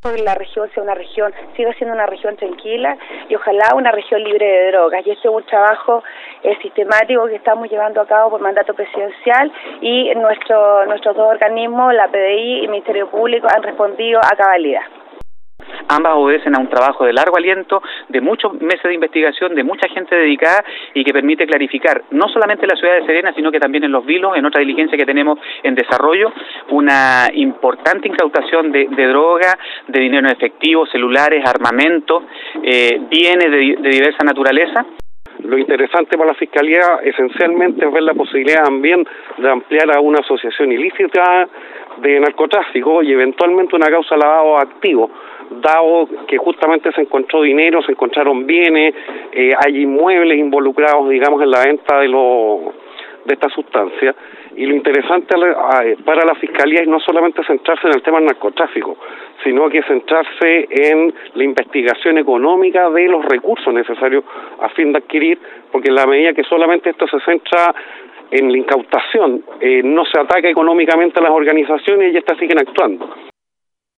la región sea una región, siga siendo una región tranquila y ojalá una región libre de drogas. Y este es un trabajo sistemático que estamos llevando a cabo por mandato presidencial y nuestros dos organismos, la PDI y el Ministerio Público, han respondido a cabalidad. Ambas obedecen a un trabajo de largo aliento, de muchos meses de investigación, de mucha gente dedicada y que permite clarificar, no solamente en la ciudad de Serena, sino que también en Los Vilos, en otra diligencia que tenemos en desarrollo, una importante incautación de droga, de dinero en efectivo, celulares, armamento, bienes de diversa naturaleza. Lo interesante para la Fiscalía esencialmente es ver la posibilidad también de ampliar a una asociación ilícita de narcotráfico y eventualmente una causa de lavado de activos, dado que justamente se encontró dinero, se encontraron bienes, hay inmuebles involucrados, digamos, en la venta de esta sustancia. Y lo interesante para la Fiscalía es no solamente centrarse en el tema del narcotráfico, sino que centrarse en la investigación económica de los recursos necesarios a fin de adquirir, porque en la medida que solamente esto se centra en la incautación, no se ataca económicamente a las organizaciones y estas siguen actuando.